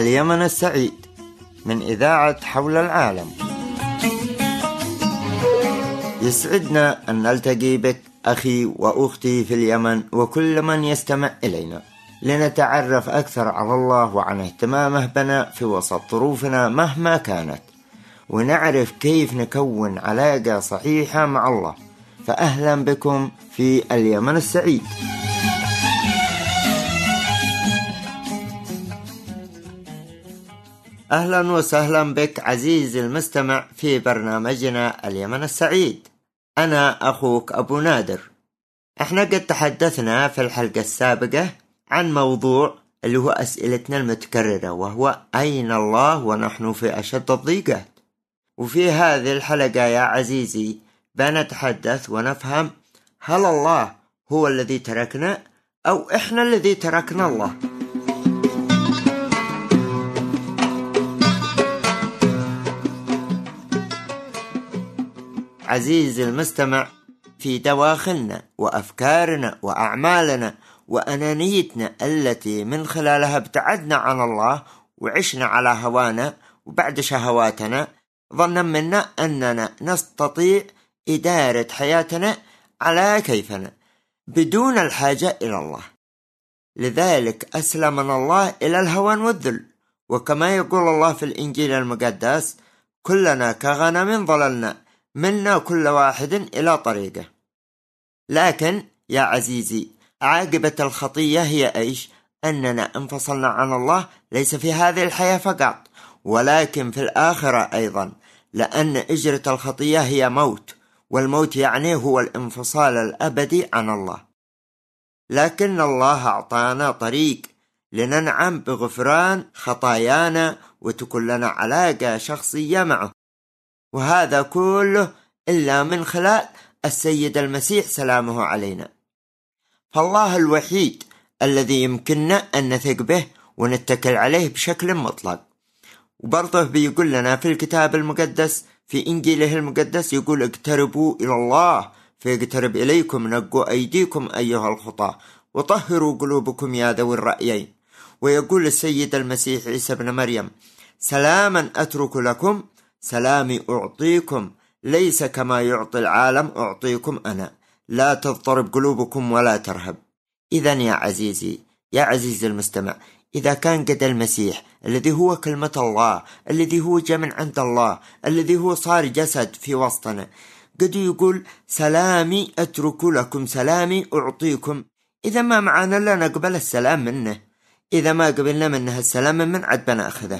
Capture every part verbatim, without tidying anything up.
اليمن السعيد من إذاعة حول العالم. يسعدنا أن نلتقي بك أخي وأختي في اليمن وكل من يستمع إلينا لنتعرف أكثر على الله وعن اهتمامه بنا في وسط ظروفنا مهما كانت، ونعرف كيف نكون علاقة صحيحة مع الله. فأهلا بكم في اليمن السعيد. أهلا وسهلا بك عزيزي المستمع في برنامجنا اليمن السعيد. أنا أخوك أبو نادر. احنا قد تحدثنا في الحلقة السابقة عن موضوع اللي هو أسئلتنا المتكررة، وهو أين الله ونحن في أشد الضيقات. وفي هذه الحلقة يا عزيزي بنتحدث ونفهم، هل الله هو الذي تركنا أو إحنا الذي تركنا الله؟ عزيزي المستمع، في دواخلنا وأفكارنا وأعمالنا وأنانيتنا التي من خلالها ابتعدنا عن الله وعشنا على هوانا وبعد شهواتنا، ظنا منا أننا نستطيع إدارة حياتنا على كيفنا بدون الحاجة إلى الله. لذلك أسلمنا الله إلى الهوان والذل، وكما يقول الله في الإنجيل المقدس: كلنا كغنم ضللنا منا كل واحد إلى طريقه. لكن يا عزيزي، عاقبة الخطية هي إيش؟ أننا انفصلنا عن الله، ليس في هذه الحياة فقط ولكن في الآخرة أيضا، لأن إجرة الخطية هي موت، والموت يعني هو الانفصال الأبدي عن الله. لكن الله أعطانا طريق لننعم بغفران خطايانا وتكون لنا علاقة شخصية معه، وهذا كله إلا من خلال السيد المسيح سلامه علينا. فالله الوحيد الذي يمكننا أن نثق به ونتكل عليه بشكل مطلق. وبرضه بيقول لنا في الكتاب المقدس في إنجيله المقدس، يقول: اقتربوا إلى الله فيقترب إليكم، نقوا أيديكم أيها الخطاة وطهروا قلوبكم يا ذوي الرأيين. ويقول السيد المسيح عيسى بن مريم: سلاما أترك لكم، سلامي أعطيكم، ليس كما يعطي العالم أعطيكم أنا، لا تضطرب قلوبكم ولا ترهب. إذن يا عزيزي يا عزيزي المستمع، إذا كان قد المسيح الذي هو كلمة الله، الذي هو جاء من عند الله، الذي هو صار جسد في وسطنا، قد يقول: سلامي أترك لكم، سلامي أعطيكم، إذا ما معنا لا نقبل السلام منه. إذا ما قبلنا منه السلام من عد بنأخذه.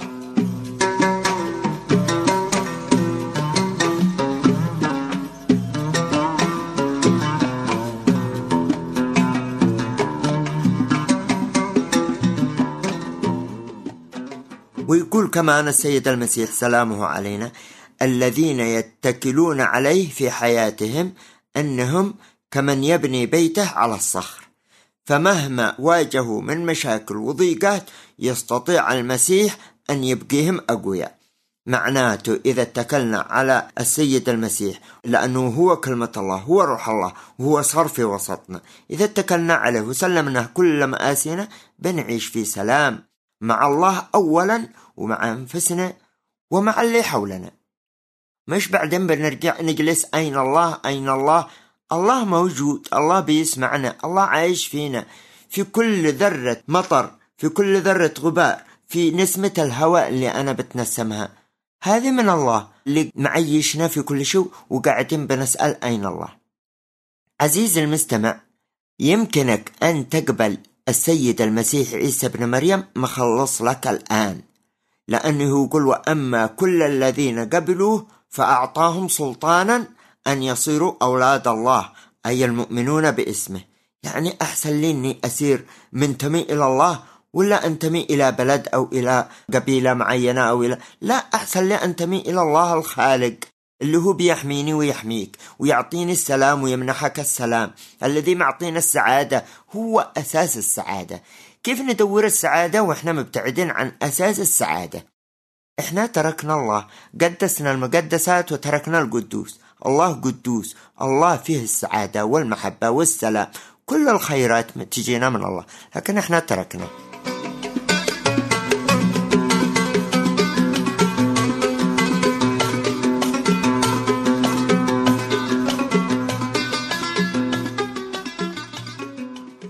ويقول كمان السيد المسيح سلامه علينا: الذين يتكلون عليه في حياتهم أنهم كمن يبني بيته على الصخر، فمهما واجهوا من مشاكل وضيقات يستطيع المسيح أن يبقيهم أقوياء. معناته إذا اتكلنا على السيد المسيح، لأنه هو كلمة الله، هو روح الله، وهو صار في وسطنا، إذا اتكلنا عليه وسلمنا كل مآسينا، بنعيش في سلام مع الله أولا، ومع أنفسنا ومع اللي حولنا. مش بعدين بنرجع نجلس أين الله أين الله. الله موجود، الله بيسمعنا، الله عايش فينا، في كل ذرة مطر، في كل ذرة غبار، في نسمة الهواء اللي أنا بتنسمها، هذه من الله اللي معيشنا في كل شيء، وقاعدين بنسأل أين الله. عزيزي المستمع، يمكنك أن تقبل السيد المسيح عيسى بن مريم مخلص لك الآن، لأنه يقول: وأما كل الذين قبلوه فأعطاهم سلطانا أن يصيروا أولاد الله، أي المؤمنون باسمه. يعني أحسن لي أني أسير منتمي إلى الله، ولا أنتمي إلى بلد أو إلى قبيلة معينة أو إلى لا، أحسن لي أنتمي إلى الله الخالق اللي هو بيحميني ويحميك ويعطيني السلام ويمنحك السلام، الذي معطينا السعادة، هو أساس السعادة. كيف ندور السعادة وإحنا مبتعدين عن أساس السعادة؟ إحنا تركنا الله، قدسنا المقدسات وتركنا القدوس. الله قدوس، الله فيه السعادة والمحبة والسلام، كل الخيرات تجينا من الله، لكن إحنا تركنا.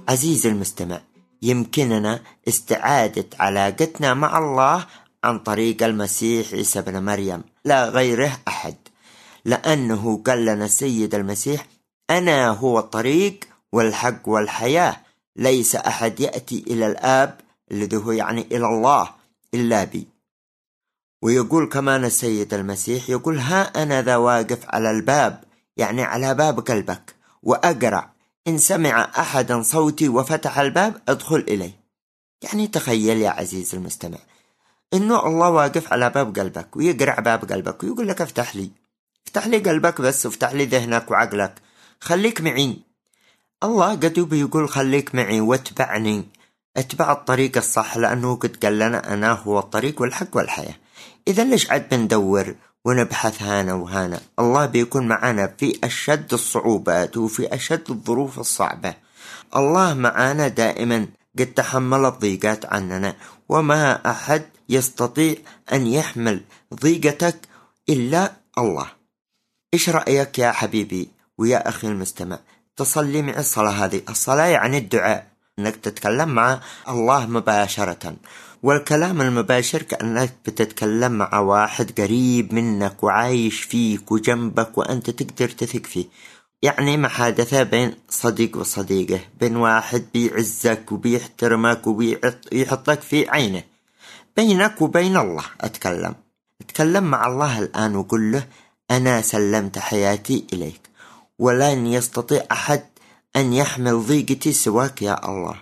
عزيزي المستمع، يمكننا استعادة علاقتنا مع الله عن طريق المسيح عيسى بن مريم، لا غيره أحد، لأنه قال لنا السيد المسيح: أنا هو الطريق والحق والحياة، ليس أحد يأتي إلى الآب الذي هو يعني إلى الله إلا بي. ويقول كمان السيد المسيح، يقول: ها أنا ذا واقف على الباب، يعني على باب قلبك، وأقرع، إن سمع أحدا صوتي وفتح الباب أدخل إليه. يعني تخيل يا عزيز المستمع إنه الله واقف على باب قلبك ويقرع باب قلبك ويقول لك: افتح لي افتح لي قلبك بس، وافتح لي ذهنك وعقلك، خليك معي. الله قد بيقول: خليك معي واتبعني، اتبع الطريق الصح، لأنه قد قال لنا: أنا هو الطريق والحق والحياة. إذا ليش عاد بندور ونبحث هانا وهانا؟ الله بيكون معنا في أشد الصعوبات وفي أشد الظروف الصعبة. الله معنا دائما، قد تحمل الضيقات عننا، وما أحد يستطيع أن يحمل ضيقتك إلا الله. إيش رأيك يا حبيبي ويا أخي المستمع تصلي مع الصلاة هذه؟ الصلاة يعني الدعاء، أنك تتكلم مع الله مباشرة، والكلام المباشر كأنك بتتكلم مع واحد قريب منك وعايش فيك وجنبك وأنت تقدر تثق فيه. يعني محادثة بين صديق وصديقه، بين واحد بيعزك وبيحترمك وبيحطك في عينه، بينك وبين الله. أتكلم أتكلم مع الله الآن وقل له: أنا سلمت حياتي إليك، ولن يستطيع أحد أن يحمل ضيقتي سواك يا الله.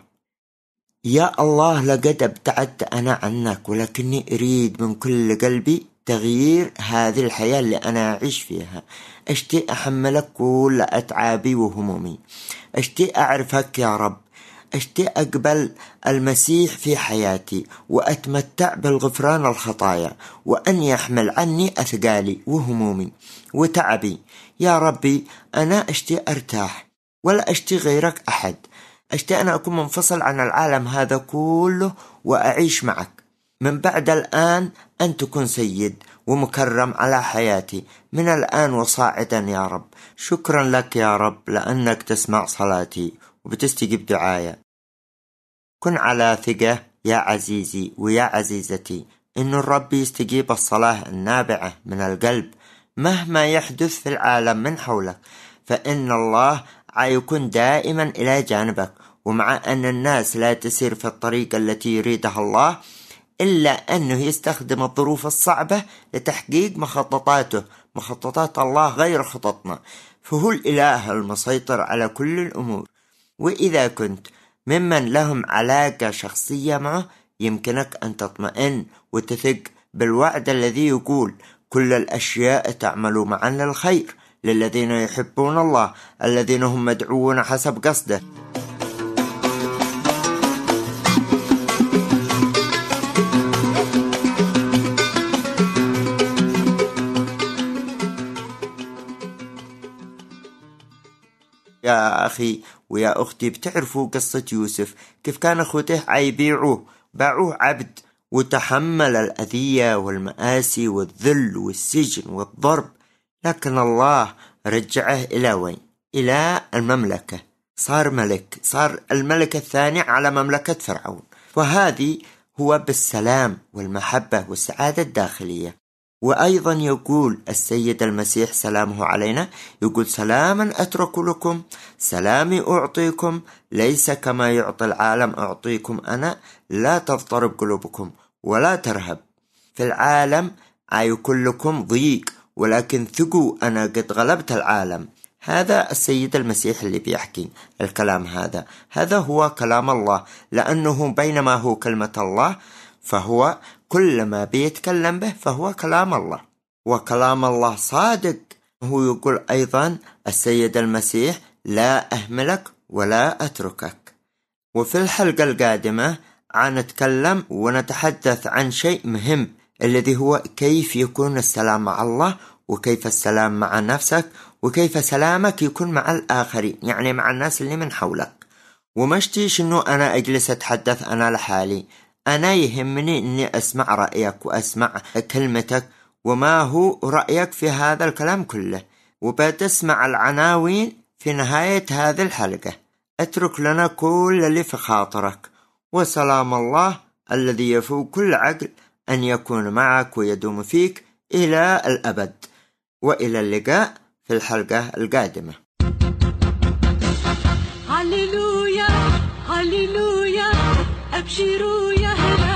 يا الله، لقد ابتعدت أنا عنك، ولكني أريد من كل قلبي تغيير هذه الحياة اللي أنا أعيش فيها. أشتي أحملك كل أتعابي وهمومي، أشتي أعرفك يا رب، أشتي أقبل المسيح في حياتي وأتمتع بالغفران الخطايا، وأن يحمل عني أثقالي وهمومي وتعبي. يا ربي، أنا أشتي أرتاح ولا أشتي غيرك أحد، أشتي أنا أكون منفصل عن العالم هذا كله وأعيش معك. من بعد الآن أن تكون سيد ومكرم على حياتي، من الآن وصاعدا يا رب. شكرا لك يا رب لأنك تسمع صلاتي وبتستجيب دعايا. كن على ثقة يا عزيزي ويا عزيزتي إن الرب يستجيب الصلاة النابعة من القلب مهما يحدث في العالم من حولك، فإن الله يكون دائما إلى جانبك. ومع أن الناس لا تسير في الطريق التي يريدها الله، إلا أنه يستخدم الظروف الصعبة لتحقيق مخططاته. مخططات الله غير خططنا، فهو الإله المسيطر على كل الأمور. وإذا كنت ممن لهم علاقة شخصية معه، يمكنك أن تطمئن وتثق بالوعد الذي يقول: كل الأشياء تعمل معا للخير للذين يحبون الله، الذين هم مدعوون حسب قصده. يا أخي ويا أختي، بتعرفوا قصة يوسف كيف كان أخوته عيبيعوه، باعوه عبد، وتحمل الأذية والمآسي والذل والسجن والضرب، لكن الله رجعه إلى وين؟ إلى المملكة، صار ملك، صار الملك الثاني على مملكة فرعون. وهذه هو بالسلام والمحبة والسعادة الداخلية. وأيضا يقول السيد المسيح سلامه علينا، يقول: سلاما أترك لكم، سلامي أعطيكم، ليس كما يعطي العالم أعطيكم أنا، لا تضطرب قلوبكم ولا ترهب. في العالم يكون لكم ضيق، ولكن ثقوا أنا قد غلبت العالم. هذا السيد المسيح اللي بيحكي الكلام هذا، هذا هو كلام الله، لأنه بينما هو كلمة الله فهو كل ما بيتكلم به فهو كلام الله، وكلام الله صادق. هو يقول أيضا السيد المسيح: لا أهملك ولا أتركك. وفي الحلقة القادمة عنتكلم ونتحدث عن شيء مهم، الذي هو كيف يكون السلام مع الله، وكيف السلام مع نفسك، وكيف سلامك يكون مع الآخرين، يعني مع الناس اللي من حولك. ومشتيش أنه أنا أجلس أتحدث أنا لحالي، أنا يهمني أني أسمع رأيك وأسمع كلمتك وما هو رأيك في هذا الكلام كله. وبتسمع العناوين في نهاية هذه الحلقة. اترك لنا كل اللي في خاطرك، وسلام الله الذي يفوق كل عقل أن يكون معك ويدوم فيك إلى الأبد. وإلى اللقاء في الحلقة القادمة. هاليلويا هاليلويا أبشروا يا هلا